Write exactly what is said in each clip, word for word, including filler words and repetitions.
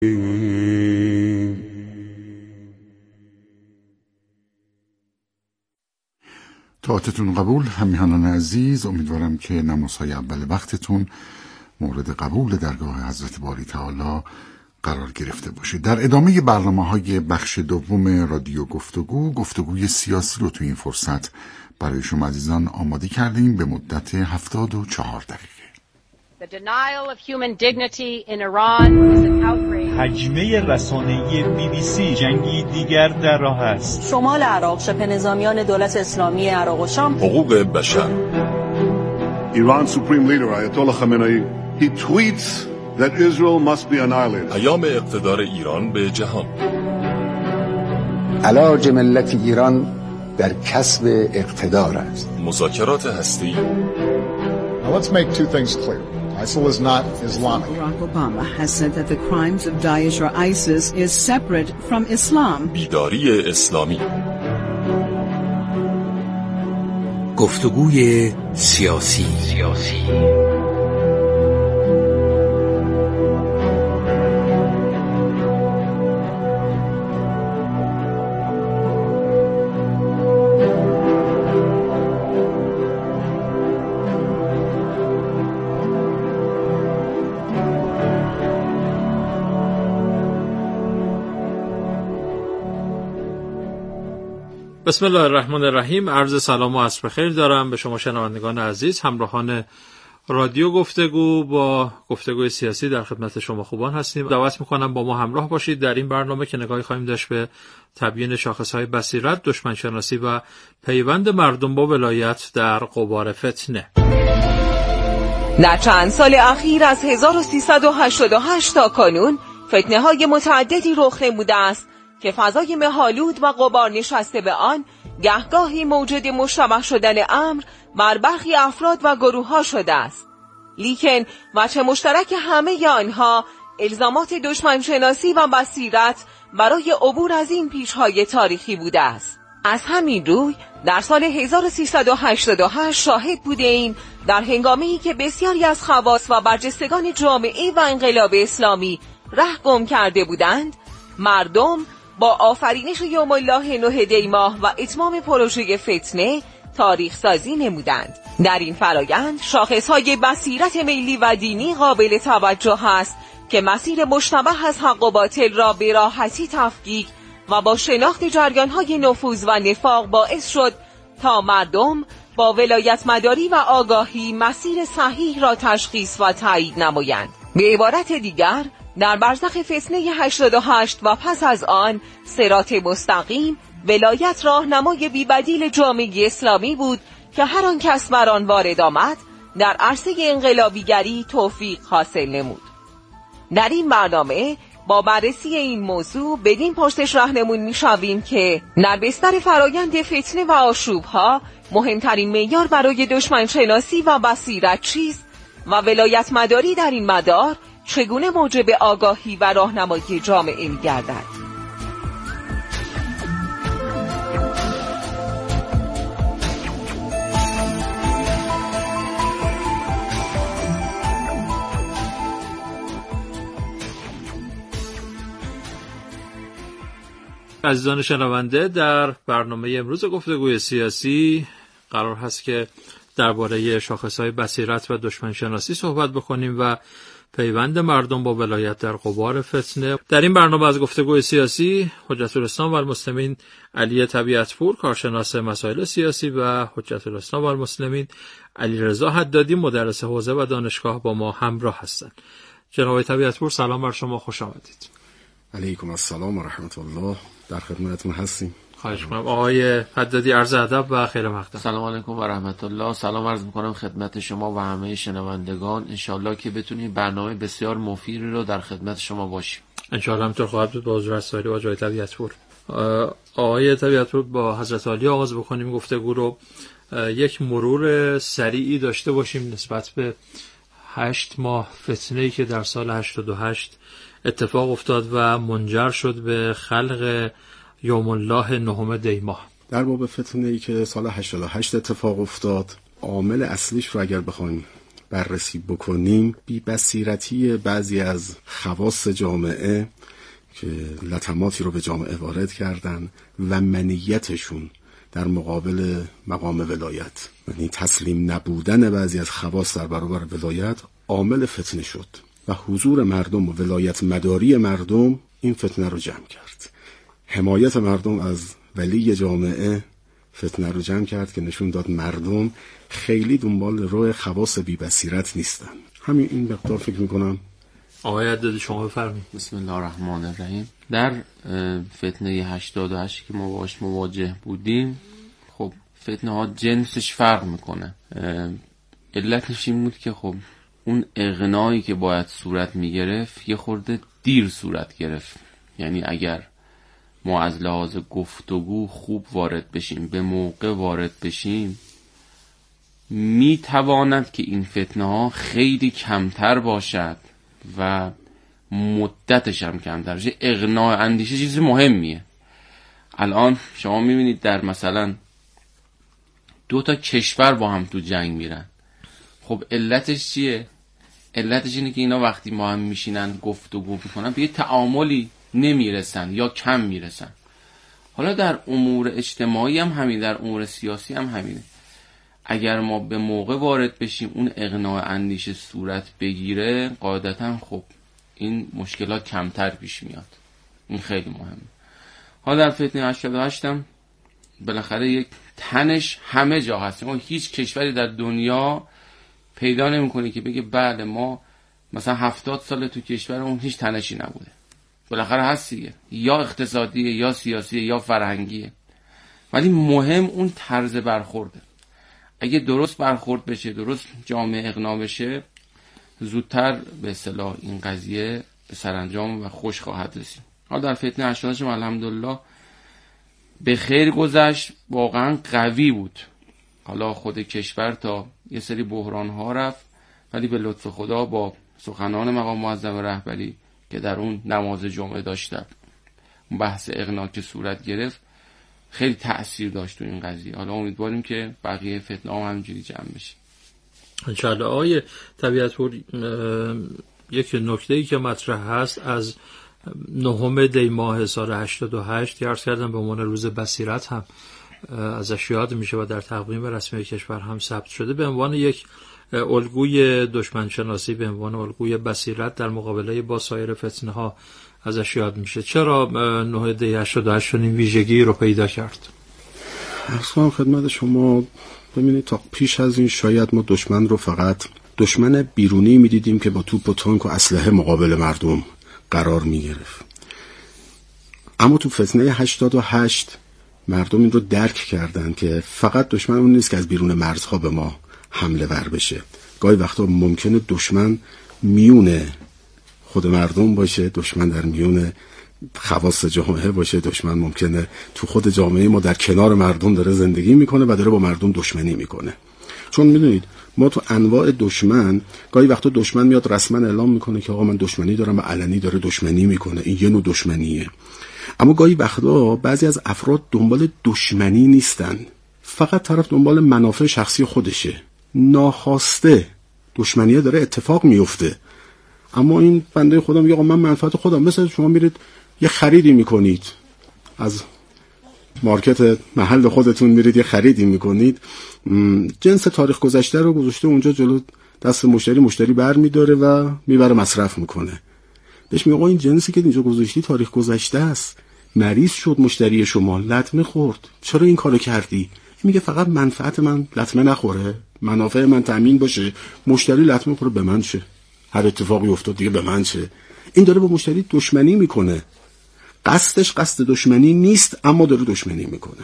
طاعتتون قبول. همیهنان عزیز، امیدوارم که نمازهای اول وقتتون مورد قبول درگاه حضرت باری تعالی قرار گرفته باشه. در ادامه برنامه‌های بخش دوم رادیو گفتگو، گفتگوی سیاسی رو تو این فرصت برای شما عزیزان آماده کردیم به مدت هفتاد و چهار دقیقه. The denial of human dignity in Iran is an outrage. حجمه رسانه‌ای بی بی سی جنگی دیگر در راه است. شمال عراق، شبه نظامیان دولت اسلامی عراق و شام. حقوق بشر. Iran's supreme leader Ayatollah Khamenei he tweets that Israel must be annihilated. پیام اقتدار ایران به جهان. علاج ملت ایران در کسب اقتدار است. مذاکرات هسته‌ای. Now let's make two things clear. ISIL is not Islamic. Barack Obama has said that the crimes of Daesh or ISIS is separate from Islam. بیداری اسلامی. گفتگوی سیاسی سیاسی بسم الله الرحمن الرحیم. عرض سلام و عصر بخیر دارم به شما شنوندگان عزیز، همراهان رادیو گفتگو. با گفتگوی سیاسی در خدمت شما خوبان هستیم. دعوت میکنم با ما همراه باشید در این برنامه که نگاهی خواهیم داشت به تبیین شاخصهای بصیرت، دشمن شناسی و پیوند مردم با ولایت در غبار فتنه. در چند سال اخیر از هزار و سیصد و هشتاد و هشت تا کنون فتنه های متعددی رخ نموده است که فضای مه‌آلود و غبار نشسته به آن گهگاهی موجد مشتبه شدن امر بر برخی افراد و گروه‌ها شده است. لیکن وجه مشترک همه آنها الزامات دشمن شناسی و بصیرت برای عبور از این پیش‌های تاریخی بوده است. از همین روی در سال هزار و سیصد و هشتاد و هشت شاهد بوده ایم در هنگامی‌ای که بسیاری از خواص و برجستگان جامعه و انقلاب اسلامی ره گم کرده بودند، مردم با آفرینش یوم الله نه دی ماه و اتمام پروژه فتنه تاریخ سازی نمودند. در این فرایند شاخصهای بصیرت ملی و دینی قابل توجه است که مسیر مشتبه از حق و باطل را به راحتی تفکیک و با شناخت جریانهای نفوذ و نفاق باعث شد تا مردم با ولایت مداری و آگاهی مسیر صحیح را تشخیص و تایید نمایند. به عبارت دیگر، در برزخ فتنه هشتاد و هشت و پس از آن صراط مستقیم ولایت راهنمای بی‌بدیل جامعه اسلامی بود که هر آن کس بر آن وارد آمد در عرصه انقلابیگری توفیق حاصل نمود. در این برنامه با بررسی این موضوع بدین پرسش راهنمون می‌شویم که در بستر فرایند فتنه و آشوب‌ها مهمترین معیار برای دشمن شناسی و بصیرت چیست و ولایت مداری در این مدار چگونه موجب آگاهی و راهنمایی جامعه می‌گردد؟ عزیزان شنونده، در برنامه امروز گفتگوی سیاسی قرار هست که درباره شاخص‌های بصیرت و دشمن شناسی صحبت بکنیم و پیوند مردم با ولایت در غبار فتنه. در این برنامه از گفتگوی سیاسی حجت الاسلام و المسلمین علی طبیعتپور، کارشناس مسائل سیاسی، و حجت الاسلام و المسلمین علیرضا حدادی، مدرس حوزه و دانشگاه با ما همراه هستند. جناب طبیعتپور، سلام بر شما، خوش آمدید. علیکم السلام و رحمت الله، در خدمتتون هستیم. خواهش می‌کنم. آقای حدادی، عرض ادب و خیر مقدم. سلام علیکم و رحمت الله. سلام عرض می‌کنم خدمت شما و همه شنوندگان. انشالله که بتونیم برنامه بسیار مفیدی رو در خدمت شما باشیم. انشالله همینطور خواهد بود. با حضور اسراری و جای طبیعتپور. آقای طبیعتپور، با حضرت عالی آغاز بکنیم گفتگو رو. یک مرور سریعی داشته باشیم نسبت به هشت ماه فتنه‌ای که در سال هشتاد و هشت اتفاق افتاد و منجر شد به خلق یوم الله نه دی ماه. در باب فتنه‌ای که سال هشتاد و هشت اتفاق افتاد، عامل اصلیش رو اگر بخوایم بررسی بکنیم، بی بصیرتی بعضی از خواص جامعه که لطماتی رو به جامعه وارد کردن و منیتشون در مقابل مقام ولایت، یعنی تسلیم نبودن بعضی از خواص در برابر ولایت عامل فتنه شد و حضور مردم و ولایت مداری مردم این فتنه رو جمع کرد. حمایت مردم از ولی جامعه فتنه رو جمع کرد که نشون داد مردم خیلی دنبال روی خواص بی بصیرت نیستن. همین این مقدار فکر میکنم. آقای عددی شما بفرمایید. بسم الله الرحمن الرحیم. در فتنه هشتاد و هشت که ما باهاش مواجه بودیم، خب فتنه ها جنسش فرق میکنه. علتش این بود که خب اون اغنایی که باید صورت میگرفت یه خورده دیر صورت گرفت. یعنی اگر ما از لحاظ گفتگو خوب وارد بشیم، به موقع وارد بشیم، میتواند که این فتنه ها خیلی کمتر باشد و مدتش هم کمتر بشه. اغناء اندیشه چیز مهمیه. الان شما میبینید در مثلا دو تا کشور با هم تو جنگ میرن، خب علتش چیه؟ علتش اینه که اینا وقتی ما هم میشینن گفتگو میکنن به یه تعاملی نمیرسن یا کم میرسن. حالا در امور اجتماعی هم همین، در امور سیاسی هم همینه. اگر ما به موقع وارد بشیم، اون اقناع اندیشه صورت بگیره، قاعدتا خب این مشکلات کمتر پیش میاد. این خیلی مهمه. حالا در فتنه هشتاد و هشت هم بالاخره یک تنش همه جا هست. ما هیچ کشوری در دنیا پیدا نمی‌کنی که بگه بله ما مثلا هفتاد سال تو کشورمون هیچ تنشی نبوده. بالاخره هست دیگه، یا اقتصادیه یا سیاسیه یا فرهنگیه. ولی مهم اون طرز برخورده. اگه درست برخورد بشه، درست جامعه اقناع بشه، زودتر به اصطلاح این قضیه به سرانجام و خوش خواهد رسید. حالا در فتنه هشتاد و هشت الحمدلله به خیر گذشت، واقعا قوی بود. حالا خود کشور تا یه سری بحران ها رفت، ولی به لطف خدا با سخنان مقام معظم رهبری که در اون نماز جمعه داشتن، اون بحث اقناع که صورت گرفت، خیلی تأثیر داشت تو این قضیه. حالا امیدواریم که بقیه فتنه هم همینجوری جمع بشه انشاءالله. آقای طبیعت‌پور، یک نکته‌ای که مطرح هست از نهم دی ماه سال هشتاد و هشت عرض کردم به عنوان روز بصیرت هم ازش یاد میشه و در تقویم رسمی کشور هم ثبت شده به عنوان یک الگوی دشمن شناسی، به عنوان الگوی بصیرت در مقابله با سایر فتنه ها ازش یاد میشه. چرا نه دی هشتاد و هشت این ویژگی رو پیدا کرد؟ اصلا خدمت شما ببینید، تا پیش از این شاید ما دشمن رو فقط دشمن بیرونی میدیدیم که با توپ و تانک و اسلحه مقابل مردم قرار میگرفت. اما تو فتنه هشتاد و هشت مردم این رو درک کردن که فقط دشمن اون نیست که از بیرون مرزها به ما حمله ور بشه. گاهی وقتا ممکنه دشمن میونه خود مردم باشه، دشمن در میون خواص جامعه باشه، دشمن ممکنه تو خود جامعه ما در کنار مردم داره زندگی میکنه و داره با مردم دشمنی میکنه. چون میدونید ما تو انواع دشمن، گاهی وقتا دشمن میاد رسما اعلام میکنه که آقا من دشمنی دارم و علنی داره دشمنی میکنه، این یه نوع دشمنیه. اما گاهی وقتا بعضی از افراد دنبال دشمنی نیستن، فقط طرف دنبال منافع شخصی خودشه، ناخواسته دشمنیه داره اتفاق میفته. اما این بنده خدا میگه آقا من منفعت خودم. مثلا شما میرید یه خریدی میکنید، از مارکت محل خودتون میرید یه خریدی میکنید، جنس تاریخ گذشته رو گذاشته اونجا جلو دست مشتری، مشتری بر میداره و میبره مصرف میکنه. بهش میگه آقا این جنسی که اینجا گذاشتی تاریخ گذشته است، مریض شد مشتری شما، لطمه خورد، چرا این کارو کردی؟ میگه فقط منفعت من لطمه نخوره، منافع من تامین باشه، مشتری لطمه خوره به من چه، هر اتفاقی افتاد دیگه به من چه. این داره با مشتری دشمنی میکنه، قصدش قصد دشمنی نیست اما داره دشمنی میکنه.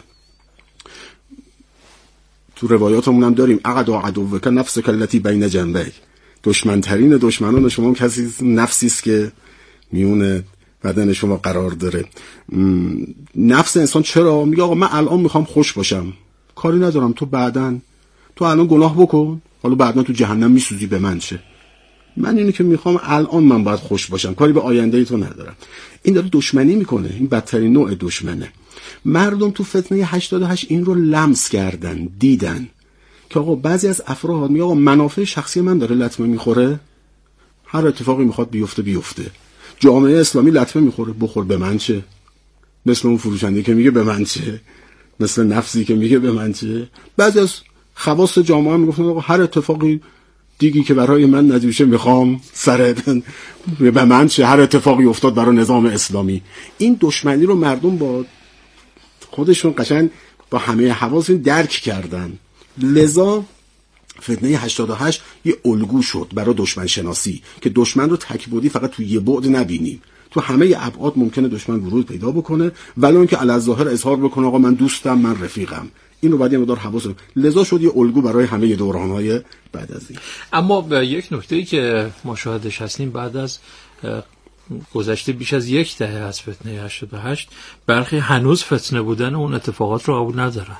تو روایاتمون هم داریم عقد و عدو که نفس کلتی بین جنبه، دشمن ترین دشمنان شما کسی نفسی است که میونه بدن شما قرار داره. نفس انسان چرا میگه آقا من الان میخوام خوش باشم، کاری ندارم، تو بعدن تو الان گناه بکن، حالا بعدن تو جهنم میسوزی به من چه، من اینو که میخوام الان من باید خوش باشم، کاری به آینده ای تو ندارم. این داره دشمنی میکنه، این بدترین نوع دشمنه. مردم تو فتنه هشتاد و هشت این رو لمس کردن، دیدن که آقا بعضی از افراد میگه آقا منافع شخصی من داره لطمه میخوره، هر اتفاقی میخواد بیفته بیفته. جامعه اسلامی لطمه میخوره، بخور به من چه؟ مثل اون فروشنده که میگه به من چه؟ مثل نفسی که میگه به من چه؟ بعضی از خواص جامعه میگفتن آقا هر اتفاقی دیگی که برای من ندوشه میخوام سرت به من چه، هر اتفاقی افتاد برای نظام اسلامی. این دشمنی رو مردم با خودشون قشنگ با همه حواس درک کردن. لذا فتنه هشتاد و هشت یه الگو شد برای دشمن شناسی که دشمن رو تک‌بعدی فقط تو یه بعد نبینیم، تو همه ابعاد ممکنه دشمن ورود پیدا بکنه، ولی اون که علی ظاهر اظهار بکنه آقا من دوستم، من رفیقم. این رو بعد یه مقدار حواس، لذا شد یه الگو برای همه دوران‌های بعد از این. اما به یک نکته‌ای که ما شاهدش هستیم بعد از گذشته بیش از یک دهه از فتنه هشتاد و هشت، برخی هنوز فتنه بودن اون اتفاقات رو قبول ندارن.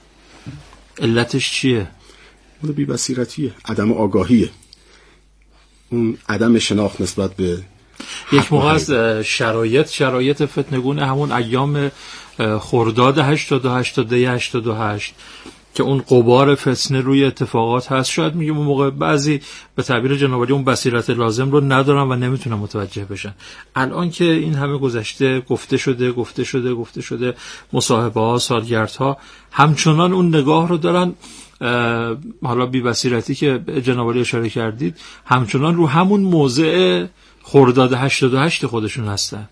علتش چیه؟ اون بی‌بصیرتیه، عدم آگاهیه، اون عدم شناخت نسبت به یک موقع از شرایط شرایط فتنگونه همون ایام خرداد هشتاد و هشت تا دی هشتاد و هشت که اون غبار فتنه روی اتفاقات هست، شاید میگیم اون موقع بعضی به تعبیر جناب عالی اون بصیرت لازم رو ندارن و نمیتونن متوجه بشن. الان که این همه گذشته، گفته شده گفته شده گفته شده مصاحبه ها، سالگردها، همچنان اون نگاه رو دارن، حالا بی بصیرتی که جناب عالی اشاره کردید، همچنان رو همون موضع خرداد هشتاد و هشت خودشون هستن.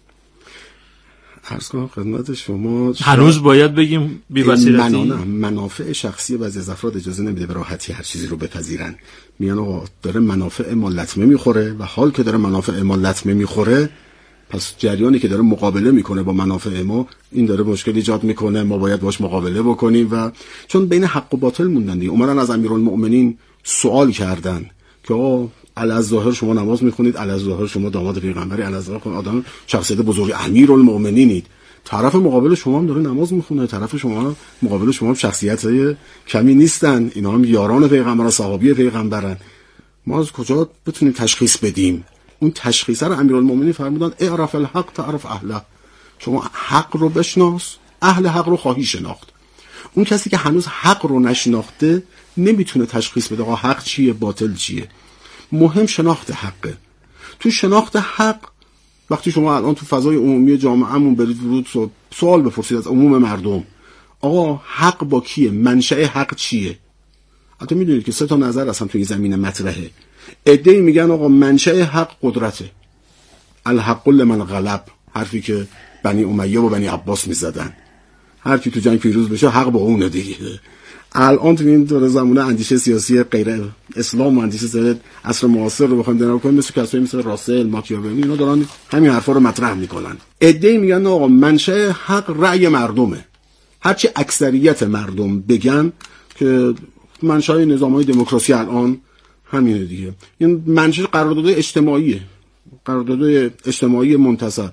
عرض کنم خدمت شما هنوز باید بگیم بی بصیرتی؟ منافع شخصی بعضی از افراد اجازه نمیده به راحتی هر چیزی رو بپذیرن. میگن آقا داره منافع ما لطمه میخوره و حال که داره منافع ما لطمه میخوره، پس جریانی که داره مقابله میکنه با منافع ما این داره مشکل ایجاد میکنه، ما باید باش مقابله بکنیم. و چون بین حق و باطل موندن دیگه، اومدن از امیرالمؤمنین سوال کردن که آقا الظاهر شما نماز میخونید، الظاهر شما داماد پیغمبری، الظاهر شما آدم شخصیت بزرگ امیرالمؤمنینید، طرف مقابل شما هم داره نماز میخونه، طرف شما مقابل شما هم شخصیت‌های کمی نیستن، اینا هم یاران پیغمبر و صحابی پیغمبرن. ما از کجا بتونیم تشخیص بدیم؟ اون تشخیص رو امیرالمؤمنین فرمودن اعرف الحق تعرف اهله، شما حق رو بشناس، اهل حق رو خواهی شناخت. اون کسی که هنوز حق رو نشناخته نمیتونه تشخیص بده آقا حق چیه باطل چیه. مهم شناخت حقه. تو شناخت حق وقتی شما الان تو فضای عمومی جامعهمون برید ورود سوال بپرسید از عموم مردم آقا حق با کیه، منشأ حق چیه، حتی میدونید که سه تا نظر اصلا تو این زمینه مطرحه. عده‌ای میگن آقا منشأ حق قدرته، الحق لمن غلب، حرفی که بنی امیه و بنی عباس میزدن، هر کی تو جنگ پیروز بشه حق با اونه دیگه. الان تو این دور زمانه اندیشه سیاسی غیر اسلام و اندیشه عصر معاصر رو بخوایم نگاه کنیم، مثل کسایی مثل راسل، ماکیاولی، اینا دارن همین حرفا رو مطرح میکنن. عده‌ای میگن آقا منشأ حق رأی مردمه، هرچی اکثریت مردم بگن، که منشأ نظام‌های دموکراسی الان همینه دیگه. این منشأ قرارداد اجتماعیه، قرارداد اجتماعی منتصب.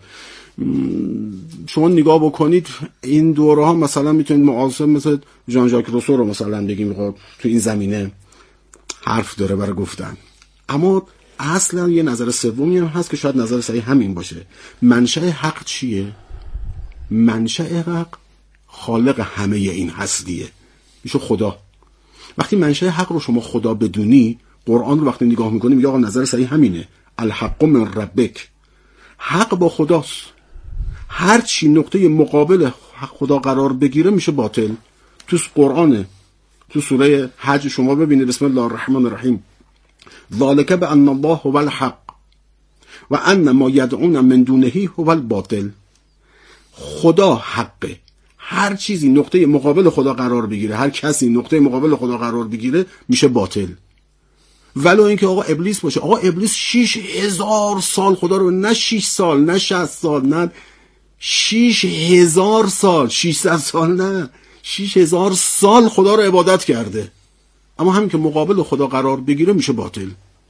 شما نگاه بکنید این دوره ها مثلا میتونید معاصر مثل ژان ژاک روسو رو مثلا بگیم تو این زمینه حرف داره برای گفتن. اما اصلا یه نظر سومی هم هست که شاید نظر صحیح همین باشه. منشأ حق چیه؟ منشأ حق خالق همه این هستیه، میشه خدا. وقتی منشأ حق رو شما خدا بدونی، قرآن رو وقتی نگاه میکنی میگه آقا نظر صحیح همینه، الحق من ربک، حق با خداست. هر چی نقطه مقابل خدا قرار بگیره میشه باطل. تو قرآن تو سوره حج شما ببینید بسم الله الرحمن الرحیم، ذالک بان الله هو الحق و ان ما یدعون من دونه هو الباطل. خدا حقه، هر چیزی نقطه مقابل خدا قرار بگیره، هر کسی نقطه مقابل خدا قرار بگیره میشه باطل. ولو اینکه آقا ابلیس باشه، آقا ابلیس شیش هزار سال خدا رو، نه شیش سال نه شصت سال نه شیش هزار سال، شیشصد سال نه شیش هزار سال خدا رو عبادت کرده، اما همین که مقابل خدا قرار بگیره میشه باطل.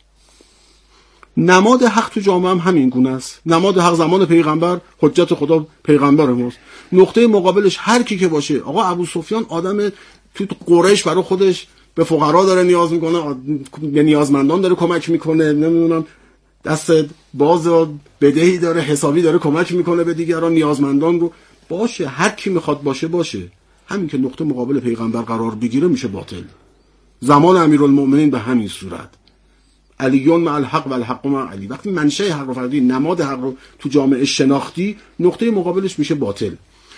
نماد حق تو جامعه هم همین گونه است. نماد حق زمان پیغمبر حجت خدا پیغمبر ماست، نقطه مقابلش هر کی که باشه. آقا ابو سفیان آدم تو قریش برای خودش به فقرا داره نیاز میکنه، به نیازمندان داره کمک میکنه، نمیدونم دست باز و بدهی داره، حسابی داره کمک میکنه به دیگران، نیازمندان رو. باشه هر کی میخواد باشه باشه، همین که نقطه مقابل پیغمبر قرار بگیره میشه باطل. زمان امیرالمؤمنین به همین صورت، علیون مع الحق و الحق مع علی. وقتی منشأ حق رو فردی، نماد حق رو تو جامعه شناختی، نقطه مقابلش میشه باطل.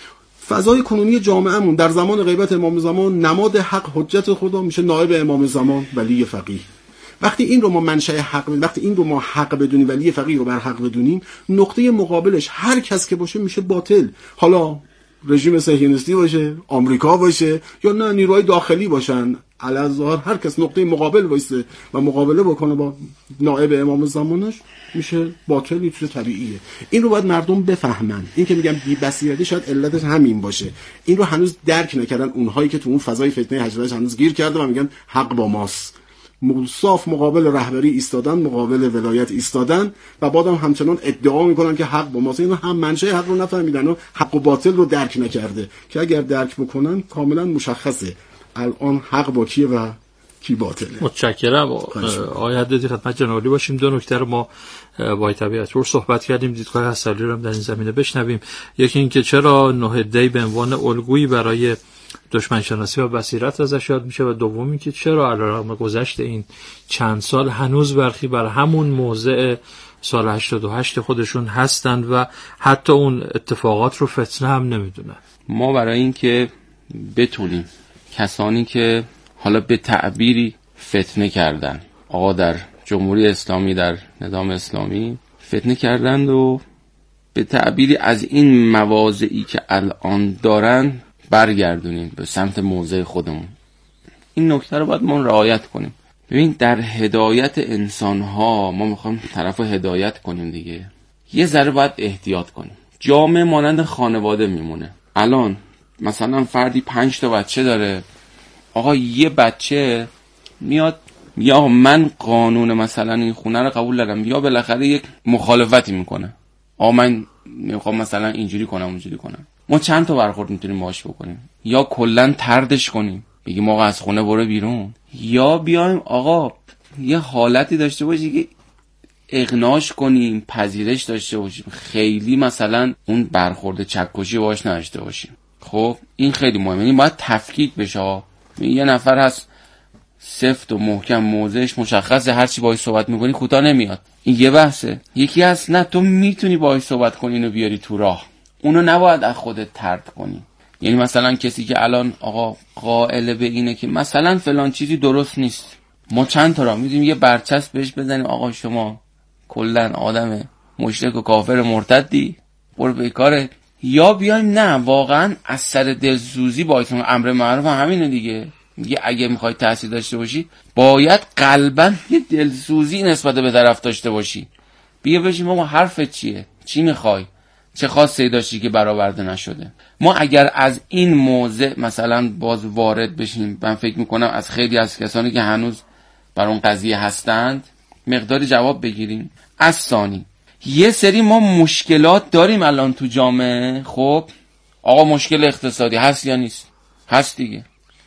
فضای کنونی جامعهمون در زمان غیبت امام زمان، نماد حق حجت خدا میشه نائب امام زمان ولی فقیه. وقتی این رو ما منشأ حق، وقتی این رو ما حق بدونیم، ولی فقیه رو بر حق بدونیم، نقطه مقابلش هر کس که باشه میشه باطل. حالا رژیم صهیونیستی باشه، آمریکا باشه، یا نه نیروهای داخلی باشن، علاوه هر کس نقطه مقابل وایسه و مقابله بکنه با نائب امام زمانش میشه باطل. یه چیز طبیعیه. این رو باید مردم بفهمن. این که میگم بی بصیرتی شاید علتش همین باشه. این رو هنوز درک نکردن اونهایی که تو اون فضای فتنه هجرش هنوز گیر کرده و میگن حق با ماست. صاف مقابل رهبری ایستادن، مقابل ولایت ایستادن و بعدم هم همچنان ادعا میکنن که حق با ماست. اینا هم منشأ حق رو نفهمیدن و حق و باطل رو درک نکرده که اگر درک بکنن کاملا مشخصه الان حق با کیه و کی باطله. متشکرم. آقای حدادی خدمت جنابعالی باشیم. دو نکته رو ما با طبیعت رو صحبت کردیم، دیدگاه حسالی رو هم در این زمینه بشنویم. یکی این که چرا نهضتی به عنوان الگویی برای دشمن شناسی و بصیرت ازش یاد میشه، و دومی که چرا علیرغم گذشت این چند سال هنوز برخی بر همون موضع سال هشتاد و هشت خودشون هستند و حتی اون اتفاقات رو فتنه هم نمیدونن. ما برای این که بتونیم کسانی که حالا به تعبیری فتنه کردن، آقا در جمهوری اسلامی، در نظام اسلامی فتنه کردند و به تعبیری از این مواضعی که الان دارن برگردونیم به سمت موضع خودمون، این نکته رو باید ما رعایت کنیم. ببین در هدایت انسان‌ها ما میخوایم طرفو هدایت کنیم دیگه، یه ذره باید احتیاط کنیم. جامعه مانند خانواده میمونه. الان مثلا فردی پنج تا بچه داره، آقا یه بچه میاد یا من قانون مثلا این خونه رو قبول دارم، یا بالاخره یک مخالفتی میکنه، آقا من میخوام مثلا اینجوری کنم اونجوری کنم. ما چند تا برخورد میتونیم باهاش بکنیم؟ یا کلا طردش کنیم بگیم آقا از خونه برو بیرون، یا بیایم آقا یه حالتی داشته باشی که اقناعش کنیم، پذیرش داشته باشیم، خیلی مثلا اون برخورد چکشی باهاش نداشته باشیم. خب این خیلی مهمه. این باید تفکیک بشه. یه نفر هست سفت و محکم، موضعش مشخصه، هر چی باهاش صحبت میکنی کوتاه نمیاد، این یه بحثه. یکی هست نه تو میتونی باهاش صحبت کنی اینو بیاری تو راه، اونو نباید از خودت طرد کنی. یعنی مثلا کسی که الان آقا قائل به اینه که مثلا فلان چیزی درست نیست، ما چند تا را میدیم یه برچسب بهش بزنیم آقا شما کلا آدم مشرک و کافر مرتدی، برو به کارت. یا بیایم نه واقعا از سر دلسوزی باید امر معروف هم همینه دیگه، میگه اگه میخوای تاثیر داشته باشی باید قلبا یه دلسوزی نسبت به طرف داشته باشی. بیا بشیم ما حرفت چیه، چی میخوای، چه خاصی داشتی که برآورده نشده. ما اگر از این موضع مثلا باز وارد بشیم، من فکر میکنم از خیلی از کسانی که هنوز بر اون قضیه هستند مقداری جواب بگیریم. از ثانی یه سری ما مشکلات داریم الان تو جامعه. خب آقا مشکل اقتصادی هست یا نیست؟ هست دیگه.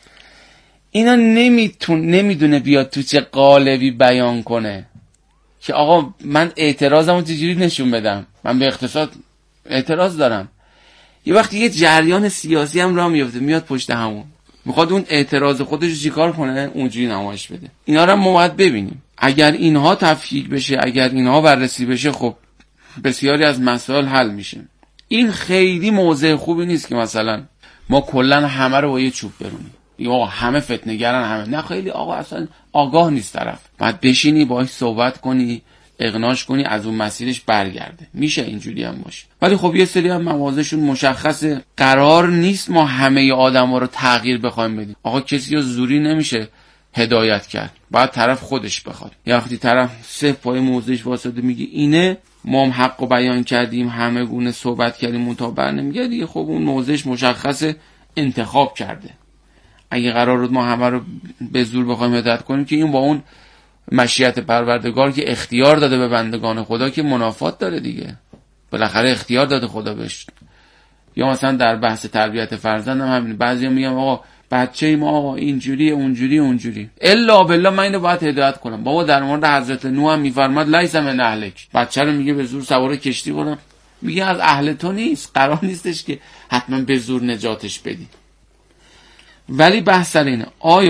اینا نمیتون نمیدونه بیاد تو چه قالبی بیان کنه که آقا من اعتراضمو چجوری نشون بدم، من به اقتصاد اعتراض دارم. یه وقتی یه جریان سیاسی هم راه میفته میاد پشت همون، میخواد اون اعتراض خودش رو چیکار کنه، اونجوری نمایش بده. اینا رو ما باید ببینیم. اگر اینها تفکیک بشه، اگر اینها بررسی بشه، خب بسیاری از مسائل حل میشه. این خیلی موضع خوبی نیست که مثلا ما کلا همه رو با یه چوب برونیم، یا آقا همه فتنه‌گرن، همه نه. خیلی آقا اصلا آگاه نیست طرف، باید بشینی باهاش صحبت کنی، اقناعش کنی از اون مسیرش برگرده. میشه اینجوری هم باشه، ولی خب یه سری هم مواضعشون مشخصه. قرار نیست ما همه آدما رو تغییر بخوایم بدیم. آقا کسی رو زوری نمیشه هدایت کرد، باید طرف خودش بخواد. یا وقتی طرف صفر پای موضعش واسطه میگه اینه، ما هم حق رو بیان کردیم، همه گونه صحبت کردیم، متابر نمیگه دیگه، خب اون موضعش مشخصه، انتخاب کرده. اگه قرار بود ما همه رو به زور بخوایم هدایت کنیم که این با اون مشیت پروردگار که اختیار داده به بندگان خدا که منافات داره دیگه، بالاخره اختیار داده خدا بهش. یا مثلا در بحث تربیت فرزند هم همین، بعضیا میگن آقا بچه ما آقا اینجوری اونجوری اونجوری، الا بالله من اینو باید هدایت کنم. بابا در مورد حضرت نوح هم میفرماد لیس من اهلک، بچه رو میگه به زور سوار کشتی کنم، میگه از اهل تو نیست، قرار نیستش که حتما به زور نجاتش بدی. ولی بحث سر اینه آیا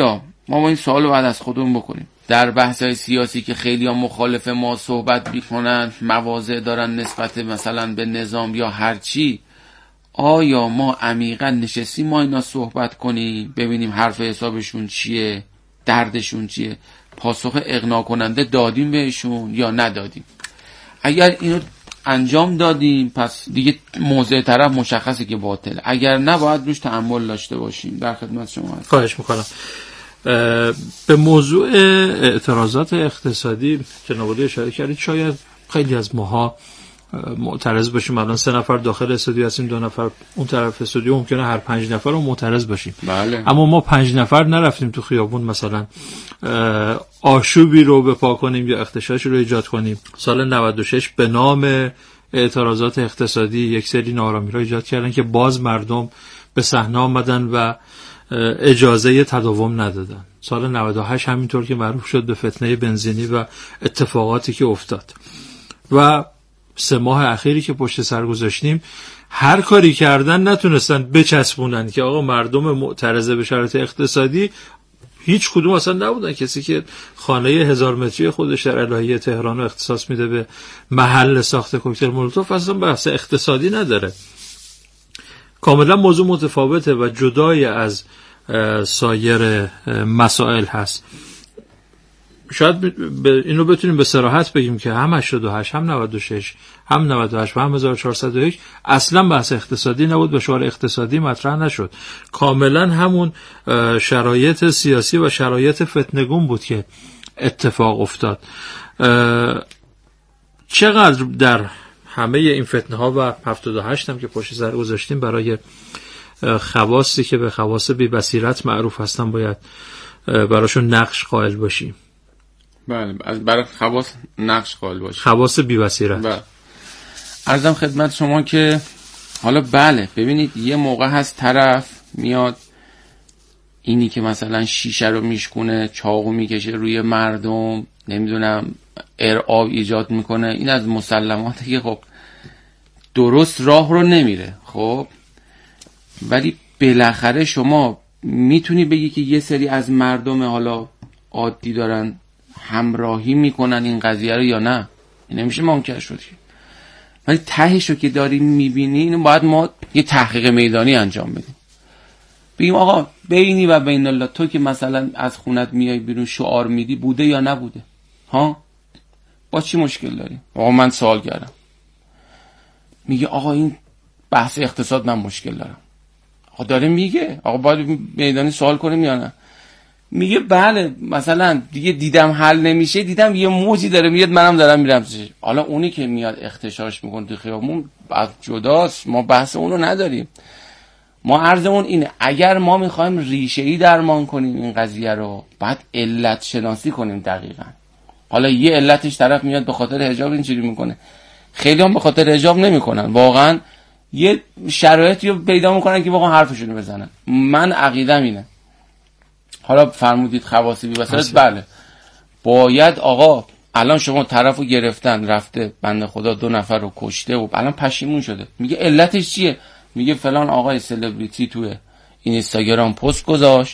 ما با این سوال رو باید از خودمون بکنیم. در بحث‌های سیاسی که خیلی ها مخالف ما صحبت میکنن، مواضع دارن نسبت مثلا به نظام یا هر چی، آیا ما عمیقا نشستیم ما اینا صحبت کنیم ببینیم حرف حسابشون چیه، دردشون چیه، پاسخ اقناع کننده دادیم بهشون یا ندادیم؟ اگر اینو انجام دادیم پس دیگه موضع طرف مشخصه که باطله، اگر نه باید روش تأمل داشته باشیم. در خدمت شما هستم. خواهش میکنم. به موضوع اعتراضات اقتصادی جناب عالی اشاره کردید. شاید خیلی از ماها معترض باشیم. الان سه نفر داخل استودیو هستیم، دو نفر اون طرف استودیو، ممکنه هر پنج نفر رو معترض باشیم. بله. اما ما پنج نفر نرفتیم تو خیابون مثلا آشوبی رو بپا کنیم یا اختشاش رو ایجاد کنیم. سال نود و شش به نام اعتراضات اقتصادی یک سری نارامی رو ایجاد کردن که باز مردم به صحنه آمدن و اجازه تداوم ندادن. سال نود و هشت همینطور که معروف شد به فتنه بنزینی و اتفاقاتی که افتاد و سه ماه اخیری که پشت سر گذاشتیم هر کاری کردن نتونستن بچسبونن که آقا مردم معترض به شرایط اقتصادی هیچ کدوم اصلا نبودن. کسی که خانه هزار متری خودش در الهیه تهران رو اختصاص میده به محل ساخت کوکتل مولوتوف اصلا بحث اقتصادی نداره. کاملا موضوع متفاوته و جدای از سایر مسائل هست. شاید ب... اینو بتونیم به صراحت بگیم که هم هشتاد و هشت هم نود و شش هم نود و هشت و هم هزار و چهارصد و یک اصلا بحث اقتصادی نبود، به شعار اقتصادی مطرح نشد. کاملا همون شرایط سیاسی و شرایط فتنگون بود که اتفاق افتاد. چقدر در همه این فتنه ها و هفتاد و هشت هم که پشت سر گذاشتیم برای خواصی که به خواص بی بصیرت معروف هستن باید براشون نقش قائل باشیم. بله، از برای خواص نقش قائل باشیم، خواص بی بصیرت. بله. عرضم خدمت شما که حالا بله ببینید یه موقع هست طرف میاد اینی که مثلا شیشه رو میشکونه، چاقو میکشه روی مردم، نمیدونم ارعاب ایجاد میکنه، این از مسلماته که خب درست راه رو نمیره. خب ولی بالاخره شما میتونی بگی که یه سری از مردم حالا عادی دارن همراهی میکنن این قضیه رو یا نه؟ این نمیشه منکر شد. ولی تهش رو که داریم میبینی اینو باید ما یه تحقیق میدانی انجام بدیم، بگیم آقا بینی و بین الله تو که مثلا از خونت میای بیرون شعار میدی بوده یا نبوده؟ ها با چی مشکل داری؟ آقا من سوال کردم، میگه آقا این بحث اقتصاد من مشکل دارم. آقا داره میگه آقا باید میدانی سوال کنیم یا نه؟ میگه بله مثلا دیگه دیدم حل نمیشه، دیدم یه موجی داره میاد منم دارم میرم. حالا اونی که میاد اختشاش میکنه تو خیابون بعد جداست، ما بحث اونو نداریم. ما عرضمون اینه اگر ما میخوایم ریشه‌ای درمان کنیم این قضیه رو باید علت شناسی کنیم دقیقاً. حالا یه علتش طرف میاد به خاطر حجاب اینجوری میکنه، خیلی هم به خاطر حجاب نمیکنن، واقعا یه شرایطی رو پیدا میکنن که واقعا حرفشونو بزنن. من عقیدم اینه. حالا فرمودید خواص بی بصیرت، بله باید آقا الان شما طرفو گرفتن رفته بنده خدا دو نفر رو کشته و الان پشیمون شده، میگه علتش چیه؟ میگه فلان آقای سلبریتی توی اینستاگرام پست گذاشت،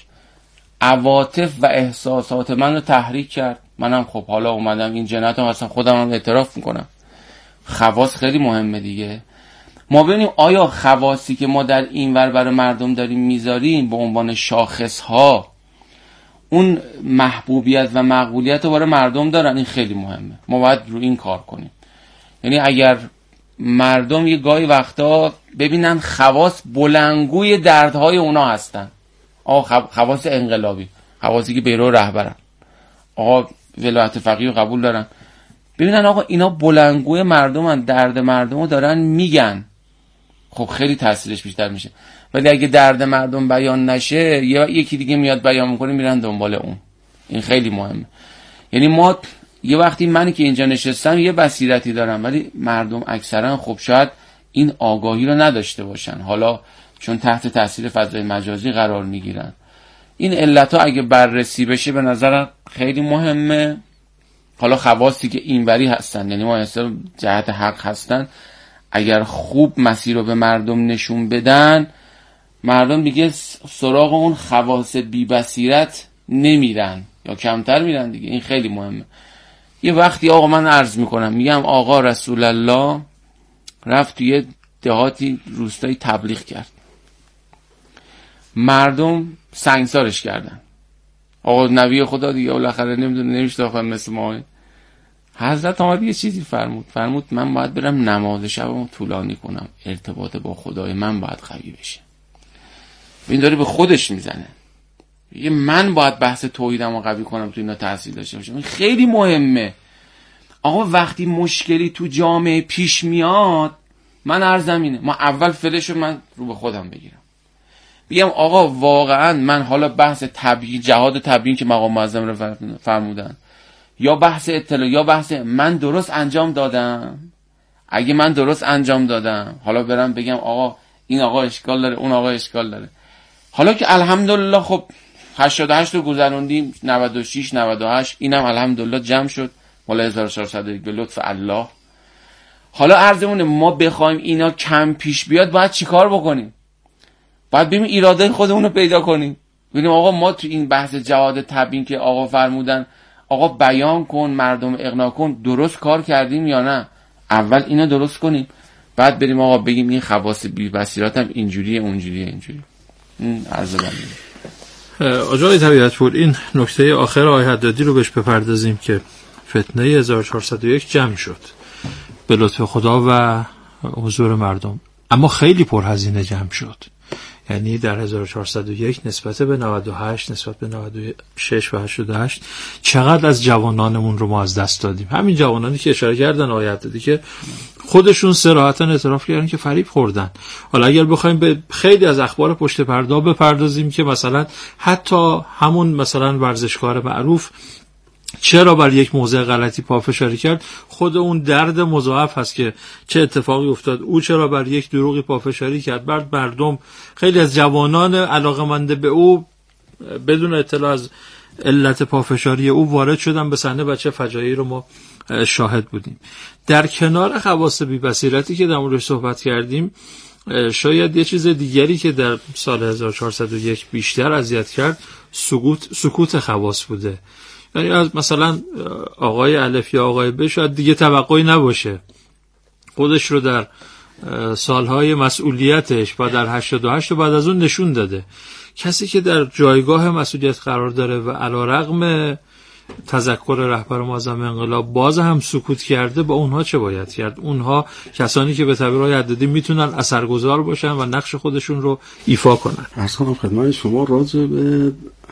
عواطف و احساسات من رو تحریک کرد، منم خب حالا اومدم این جنایت هم اصلا خودم هم اعتراف میکنم. خواص خیلی مهمه دیگه. ما ببینیم آیا خواصی که ما در این ور برای مردم داریم میذاریم به عنوان شاخص ها اون محبوبیت و مقبولیت رو برای مردم دارن؟ این خیلی مهمه، ما باید رو این کار کنیم. یعنی اگر مردم یه گاهی وقتا ببینن خواص بلندگوی دردهای اونا هستن، آقا خواص انقلابی، خواصی که بیرو رهبرن، آقا ولایت فقیه رو قبول دارن، ببینن آقا اینا بلندگوی مردمن، درد مردم رو دارن میگن، خب خیلی تاثیرش بیشتر میشه. ولی اگه درد مردم بیان نشه یا یکی دیگه میاد بیان میکنه میرن دنبال اون. این خیلی مهمه. یعنی ما یه وقتی منی که اینجا نشستم یه بصیرتی دارم ولی مردم اکثرا خب شاید این آگاهی رو نداشته باشن، حالا چون تحت تاثیر فضای مجازی قرار میگیرن. این علتها اگه بررسی بشه به نظر خیلی مهمه. حالا خواصی که اینوری هستن یعنی ما اصلا جهت حق هستن اگر خوب مسیر رو به مردم نشون بدن، مردم دیگه سراغ اون خواص بی بصیرت نمیرن یا کمتر میرن دیگه. این خیلی مهمه. یه وقتی آقا من عرض میکنم میگم آقا رسول الله رفت توی دهاتی روستایی تبلیغ کرد، مردم سنگسارش کردن. آقا نبی خدا دیگه بالاخره نمیدونه نمیشناخت مثل ما. حضرت آمد یه چیزی فرمود، فرمود من باید برم نماز شبم طولانی کنم، ارتباط با خدای من باید قوی بشه. این داره به خودش میزنه، یه من باید بحث توحیدمو قوی کنم تو اینا تاثیر داشته باشه. خیلی مهمه. آقا وقتی مشکلی تو جامعه پیش میاد، من عرضم اینه ما اول فلشو من رو به خودم بگیرم، بگم آقا واقعا من حالا بحث تبیین، جهاد تبیین که مقام معظم رو فرمودن، یا بحث اطلاع، یا بحث من درست انجام دادم. اگه من درست انجام دادم حالا برم بگم آقا این آقا اشکال داره، اون آقا اشکال داره. حالا که الحمدلله خب هشتاد و هشت رو گذروندیم، نود و شش نود و هشت اینم الحمدلله جمع شد مال هزار و چهارصد و یک به لطف الله. حالا عرضمونه ما بخوایم اینا کم پیش بیاد باید چیکار بکنیم؟ باید ببینیم ایراده خودمون رو پیدا کنیم، ببینیم آقا ما تو این بحث جهاد تبیین که آقا فرمودن آقا بیان کن مردم اقناع کن، درست کار کردیم یا نه؟ اول اینا درست کنیم بعد بریم آقا بگیم این خواص بی بصیرت هم اینجوریه اونجوریه اینجوری. این عرض بندیم. آقای طبیعت پور، این نکته آخر آیه حدادی رو بهش بپردازیم که فتنه هزار و چهارصد و یک جمع شد به لطف خدا و حضور مردم، اما خیلی پرهزینه جمع شد. یعنی در هزار و چهارصد و یک نسبت به نود و هشت، نسبت به نود و شش و هشتاد و هشت چقدر از جوانانمون رو ما از دست دادیم. همین جوانانی که اشاره کردن آیت دادی که خودشون صراحتاً اعتراف کردن که فریب خوردن. حالا اگر بخوایم به خیلی از اخبار پشت پرده بپردازیم که مثلا حتی همون مثلا ورزشکار معروف چرا بر یک موضع غلطی پافشاری کرد، خود اون درد مضاعف هست که چه اتفاقی افتاد، او چرا بر یک دروغی پافشاری کرد. بعد مردم، خیلی از جوانان علاقه‌مند به او بدون اطلاع از علت پافشاری او وارد شدن به صحنه و چه فجایعی رو ما شاهد بودیم. در کنار خواص بی بصیرتی که در موردش صحبت کردیم، شاید یه چیز دیگری که در سال هزار و چهارصد و یک بیشتر اذیت کرد سکوت سکوت خواص بوده. یعنی از مثلا آقای الف یا آقای ب شاید دیگه توقعی نباشه، خودش رو در سالهای مسئولیتش و در هشتاد و هشت و بعد از اون نشون داده. کسی که در جایگاه مسئولیت قرار داره و علیرغم تذکر رهبر معظم انقلاب باز هم سکوت کرده، با اونها چه باید کرد؟ اونها کسانی که به تعبیر آقای حدادی میتونن اثرگذار باشن و نقش خودشون رو ایفا کنن. عرض کنم خدمت شما راجع به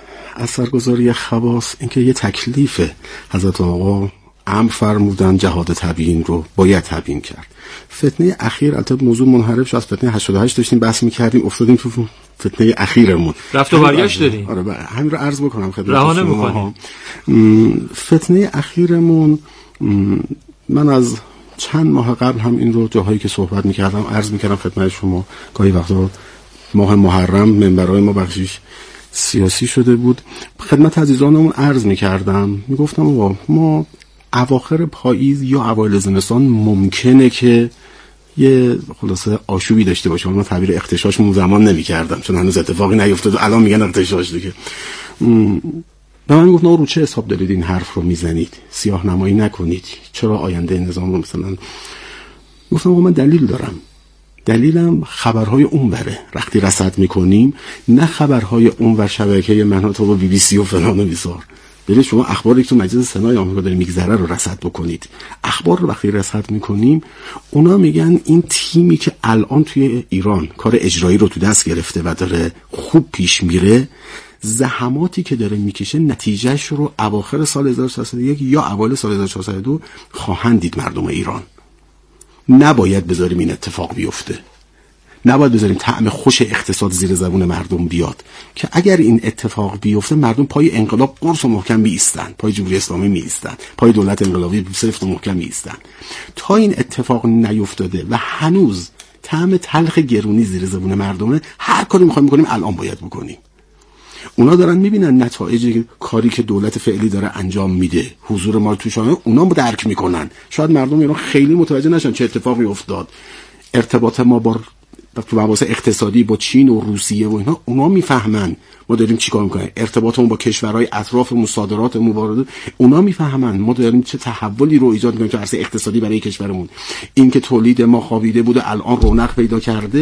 اثرگذاری خواص، اینکه یه تکلیفه. حضرت آقا امر فرمودن جهاد تبیین رو باید تبیین کرد. فتنه اخیر، البته موضوع منحرف شد، از فتنه هشتاد و هشت داشتیم بحث می‌کردیم، افتادیم تو فتنه اخیرمون. رفت و برگشت داریم. آره همین رو عرض بکنم خدمت رهانه شما. فتنه اخیرمون، من از چند ماه قبل هم این رو جاهایی که صحبت می‌کردم عرض می‌کردم خدمت شما. گاهی وقتا ماه محرم منبرهای ما بخشش سیاسی شده بود، خدمت عزیزانمون عرض می‌کردم، میگفتم آقا ما اواخر پاییز یا اوایل زمستان ممکنه که یه خلاصه آشوبی داشته باشه. من تعبیر اختشاش اون زمان نمی‌کردم چون هنوز اتفاقی نیفتاد، الان میگن اختشاش دیگه. به من گفتن رو چه حساب دارید این حرف رو میزنید؟ سیاه نمایی نکنید، چرا آینده نظام رو مثلا. گفتم من دلیل دارم، دلیلم خبرهای اون بره وقتی رصد میکنیم، نه خبرهای اون ور شبکه مناطق و بی بی سی و فلان و بیسار. ببین شما اخباری که تو مجلس سنای آمریکا داره میگذره رو رصد بکنید. اخبار رو وقتی رصد میکنیم، اونا میگن این تیمی که الان توی ایران کار اجرایی رو تو دست گرفته و داره خوب پیش میره، زحماتی که داره میکشه نتیجهش رو اواخر سال هزار و چهارصد و یک یا اوایل سال هزار و چهارصد و دو خواهند دید مردم ایران. نباید بذاریم این اتفاق بیفته، نباید بذاریم طعم خوش اقتصاد زیر زبون مردم بیاد، که اگر این اتفاق بیفته مردم پای انقلاب قرص و محکم میایستن، پای جمهوری اسلامی میایستن، پای دولت انقلابی سفت و محکم میایستن. تا این اتفاق نیفتاده و هنوز طعم تلخ گرونی زیر زبون مردمه، هر کاری میخوایم بکنیم الان باید بکنیم. اونا دارن میبینن نتایج کاری که دولت فعلی داره انجام میده، حضور ما تو جامعه، اونا درک میکنن. شاید مردم ایران خیلی متوجه نشن چه اتفاقی افتاد. ارتباط ما با و تو مباحث اقتصادی با چین و روسیه و اینا، اونا میفهمن ما داریم چیکار میکنیم، ارتباطمون با کشورهای اطراف، مصادرات مبارزه، اونا میفهمن ما داریم چه تحولی رو ایجاد میکنیم تو عرصه اقتصادی برای کشورمون. این که تولید ما خوابیده بوده الان رونق پیدا کرده